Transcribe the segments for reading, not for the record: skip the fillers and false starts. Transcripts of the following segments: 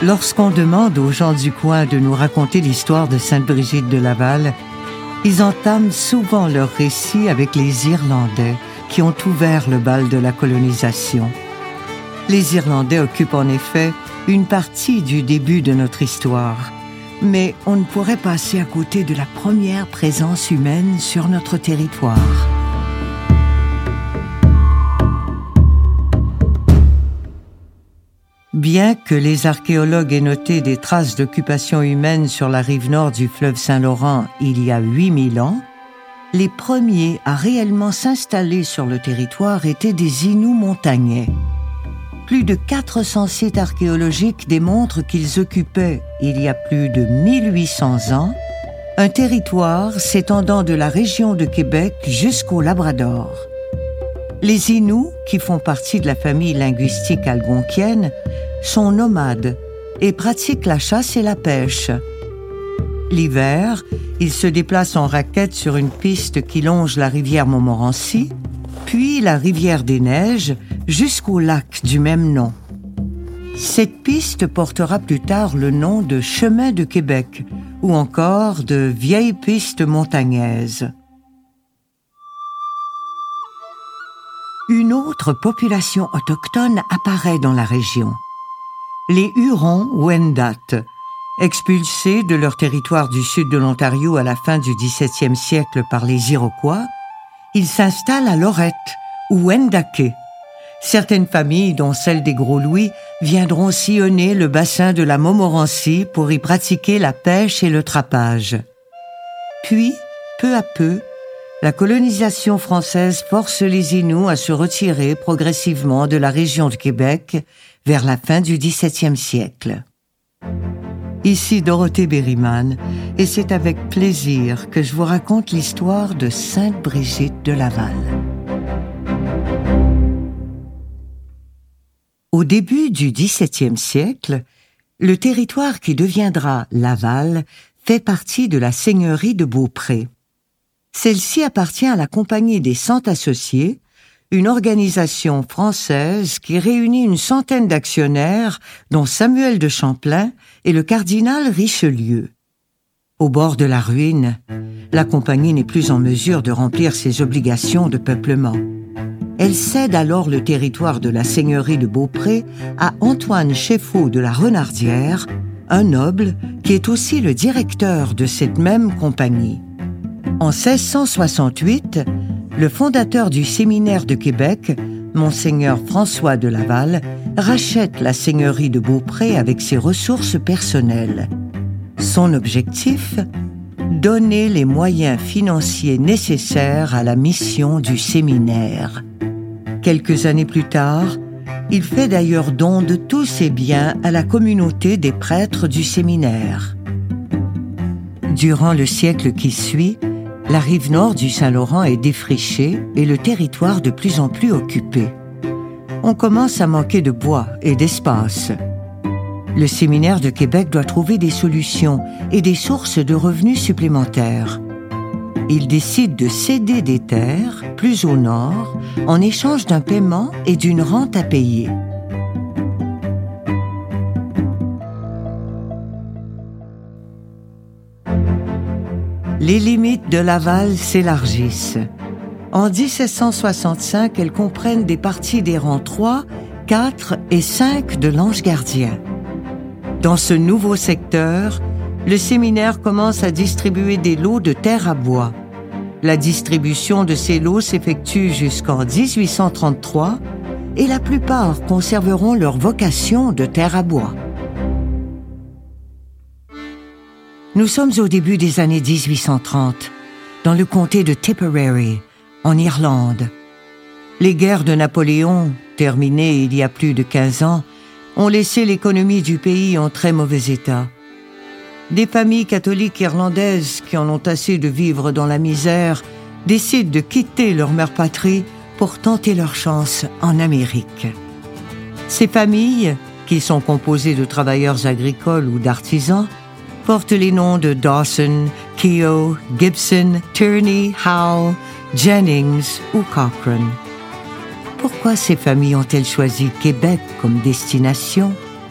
Lorsqu'on demande aux gens du coin de nous raconter l'histoire de Sainte-Brigitte de Laval, ils entament souvent leur récit avec les Irlandais qui ont ouvert le bal de la colonisation. Les Irlandais occupent en effet une partie du début de notre histoire, mais on ne pourrait passer à côté de la première présence humaine sur notre territoire. Bien que les archéologues aient noté des traces d'occupation humaine sur la rive nord du fleuve Saint-Laurent il y a 8000 ans, les premiers à réellement s'installer sur le territoire étaient des Inuits montagnais. Plus de 400 sites archéologiques démontrent qu'ils occupaient, il y a plus de 1800 ans, un territoire s'étendant de la région de Québec jusqu'au Labrador. Les Inuits, qui font partie de la famille linguistique algonquienne, sont nomades et pratiquent la chasse et la pêche. L'hiver, ils se déplacent en raquette sur une piste qui longe la rivière Montmorency, puis la rivière des Neiges jusqu'au lac du même nom. Cette piste portera plus tard le nom de Chemin de Québec ou encore de Vieille piste montagnaise. Une autre population autochtone apparaît dans la région. Les Hurons-Wendat, expulsés de leur territoire du sud de l'Ontario à la fin du XVIIe siècle par les Iroquois, ils s'installent à Lorette ou Wendake. Certaines familles, dont celle des Gros-Louis, viendront sillonner le bassin de la Montmorency pour y pratiquer la pêche et le trappage. Puis, peu à peu, la colonisation française force les Inuits à se retirer progressivement de la région de Québec vers la fin du XVIIe siècle. Ici Dorothée Berryman, et c'est avec plaisir que je vous raconte l'histoire de Sainte-Brigitte de Laval. Au début du XVIIe siècle, le territoire qui deviendra Laval fait partie de la seigneurie de Beaupré. Celle-ci appartient à la Compagnie des Cent Associés, une organisation française qui réunit une centaine d'actionnaires, dont Samuel de Champlain et le cardinal Richelieu. Au bord de la ruine, la Compagnie n'est plus en mesure de remplir ses obligations de peuplement. Elle cède alors le territoire de la seigneurie de Beaupré à Antoine Cheffault de la Renardière, un noble qui est aussi le directeur de cette même compagnie. En 1668, le fondateur du séminaire de Québec, Monseigneur François de Laval, rachète la seigneurie de Beaupré avec ses ressources personnelles. Son objectif ? Donner les moyens financiers nécessaires à la mission du séminaire. Quelques années plus tard, il fait d'ailleurs don de tous ses biens à la communauté des prêtres du séminaire. Durant le siècle qui suit, la rive nord du Saint-Laurent est défrichée et le territoire de plus en plus occupé. On commence à manquer de bois et d'espace. Le séminaire de Québec doit trouver des solutions et des sources de revenus supplémentaires. Il décide de céder des terres, plus au nord, en échange d'un paiement et d'une rente à payer. Les limites de Laval s'élargissent. En 1765, elles comprennent des parties des rangs 3, 4 et 5 de l'Ange gardien. Dans ce nouveau secteur, le séminaire commence à distribuer des lots de terre à bois. La distribution de ces lots s'effectue jusqu'en 1833 et la plupart conserveront leur vocation de terre à bois. Nous sommes au début des années 1830, dans le comté de Tipperary, en Irlande. Les guerres de Napoléon, terminées il y a plus de 15 ans, ont laissé l'économie du pays en très mauvais état. Des familles catholiques irlandaises qui en ont assez de vivre dans la misère décident de quitter leur mère patrie pour tenter leur chance en Amérique. Ces familles, qui sont composées de travailleurs agricoles ou d'artisans, portent les noms de Dawson, Keogh, Gibson, Turney, Howe, Jennings ou Cochrane. Pourquoi ces familles ont-elles choisi Québec comme destination ?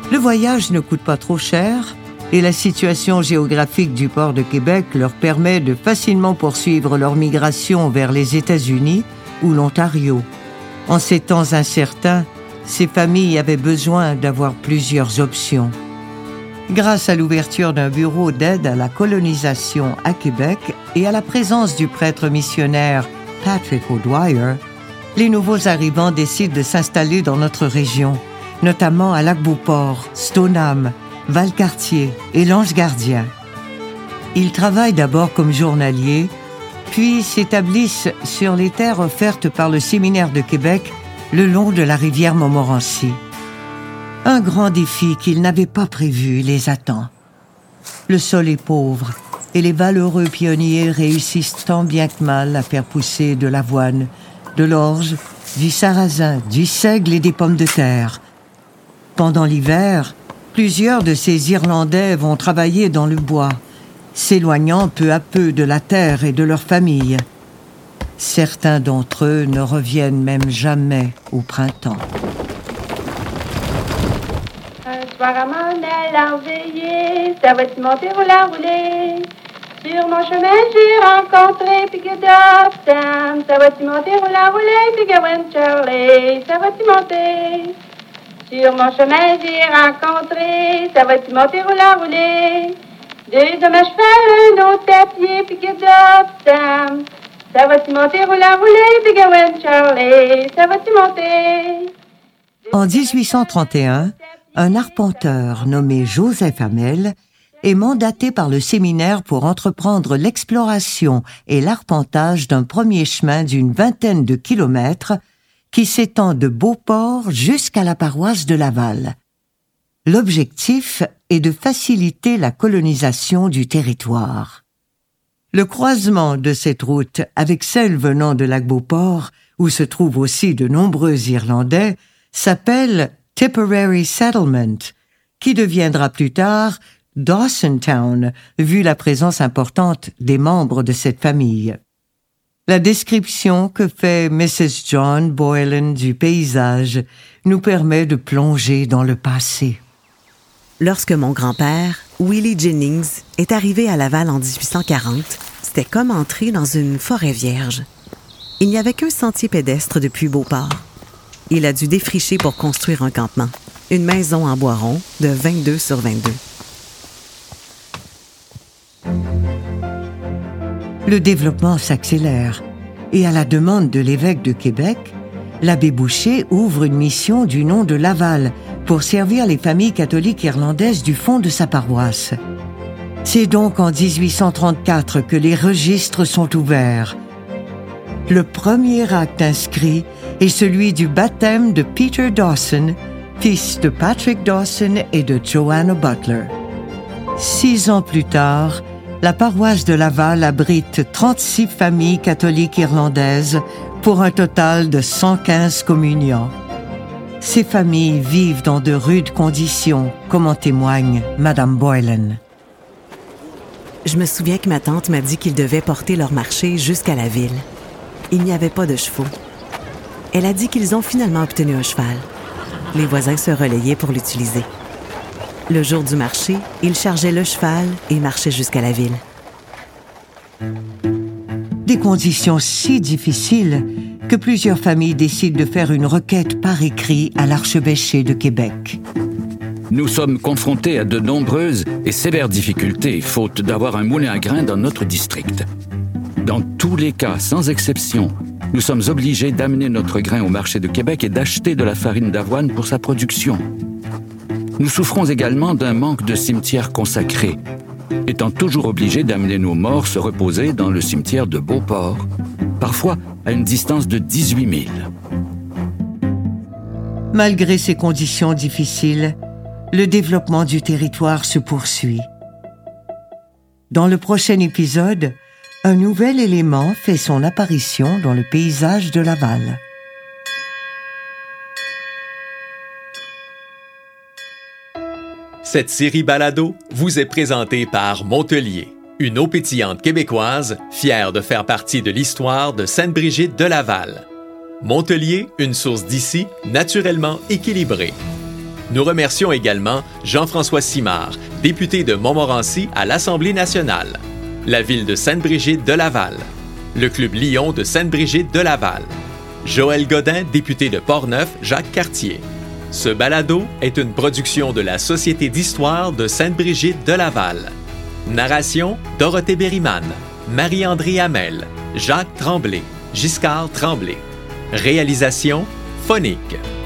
Le voyage ne coûte pas trop cher et la situation géographique du port de Québec leur permet de facilement poursuivre leur migration vers les États-Unis ou l'Ontario. En ces temps incertains, ces familles avaient besoin d'avoir plusieurs options. Grâce à l'ouverture d'un bureau d'aide à la colonisation à Québec et à la présence du prêtre missionnaire Patrick O'Dwyer, les nouveaux arrivants décident de s'installer dans notre région, notamment à Lac-Beauport, Stoneham, Valcartier et l'Ange-Gardien. Ils travaillent d'abord comme journaliers, puis s'établissent sur les terres offertes par le Séminaire de Québec le long de la rivière Montmorency. Un grand défi qu'ils n'avaient pas prévu les attend. Le sol est pauvre et les valeureux pionniers réussissent tant bien que mal à faire pousser de l'avoine, de l'orge, du sarrasin, du seigle et des pommes de terre. Pendant l'hiver, plusieurs de ces Irlandais vont travailler dans le bois, s'éloignant peu à peu de la terre et de leur famille. Certains d'entre eux ne reviennent même jamais au printemps. Un soir à mon aile enveillée, ça va-tu monter ou la rouler? Sur mon chemin, j'ai rencontré Pick-a-Dop Sam. Ça va-tu monter ou la rouler? Pick-a-Win Charlie, ça va-tu monter? Sur mon chemin, j'ai rencontré, ça va-tu monter ou la rouler? Deux hommes à cheval, un autre à pied, Pick-a-Dop Sam. Ça va-tu monter ou la rouler? Pick-a-Win Charlie, ça va-tu monter? En 1831, un arpenteur nommé Joseph Hamel est mandaté par le séminaire pour entreprendre l'exploration et l'arpentage d'un premier chemin d'une vingtaine de kilomètres qui s'étend de Beauport jusqu'à la paroisse de Laval. L'objectif est de faciliter la colonisation du territoire. Le croisement de cette route avec celle venant de Lac-Beauport, où se trouvent aussi de nombreux Irlandais, s'appelle Tipperary Settlement, qui deviendra plus tard Dawsontown, vu la présence importante des membres de cette famille. La description que fait Mrs. John Boylan du paysage nous permet de plonger dans le passé. Lorsque mon grand-père, Willie Jennings, est arrivé à Laval en 1840, c'était comme entrer dans une forêt vierge. Il n'y avait qu'un sentier pédestre depuis Beauport. Il a dû défricher pour construire un campement, une maison en bois rond de 22 sur 22. Le développement s'accélère et à la demande de l'évêque de Québec, l'abbé Boucher ouvre une mission du nom de Laval pour servir les familles catholiques irlandaises du fond de sa paroisse. C'est donc en 1834 que les registres sont ouverts. Le premier acte inscrit est celui du baptême de Peter Dawson, fils de Patrick Dawson et de Joanna Butler. 6 ans plus tard, la paroisse de Laval abrite 36 familles catholiques irlandaises pour un total de 115 communiants. Ces familles vivent dans de rudes conditions, comme en témoigne Madame Boylan. Je me souviens que ma tante m'a dit qu'ils devaient porter leur marché jusqu'à la ville. Il n'y avait pas de chevaux. Elle a dit qu'ils ont finalement obtenu un cheval. Les voisins se relayaient pour l'utiliser. Le jour du marché, ils chargeaient le cheval et marchaient jusqu'à la ville. Des conditions si difficiles que plusieurs familles décident de faire une requête par écrit à l'archevêché de Québec. Nous sommes confrontés à de nombreuses et sévères difficultés, faute d'avoir un moulin à grains dans notre district. Dans tous les cas, sans exception, nous sommes obligés d'amener notre grain au marché de Québec et d'acheter de la farine d'avoine pour sa production. Nous souffrons également d'un manque de cimetières consacrés, étant toujours obligés d'amener nos morts se reposer dans le cimetière de Beauport, parfois à une distance de 18 000. Malgré ces conditions difficiles, le développement du territoire se poursuit. Dans le prochain épisode, un nouvel élément fait son apparition dans le paysage de Laval. Cette série balado vous est présentée par Montelier, une eau pétillante québécoise fière de faire partie de l'histoire de Sainte-Brigitte de Laval. Montelier, une source d'ici naturellement équilibrée. Nous remercions également Jean-François Simard, député de Montmorency à l'Assemblée nationale, la ville de Sainte-Brigitte de Laval, le Club Lion de Sainte-Brigitte de Laval, Joël Godin, député de Portneuf, Jacques Cartier. Ce balado est une production de la Société d'histoire de Sainte-Brigitte de Laval. Narration, Dorothée Berryman, Marie-André Hamel, Jacques Tremblay, Giscard Tremblay. Réalisation, Phonique.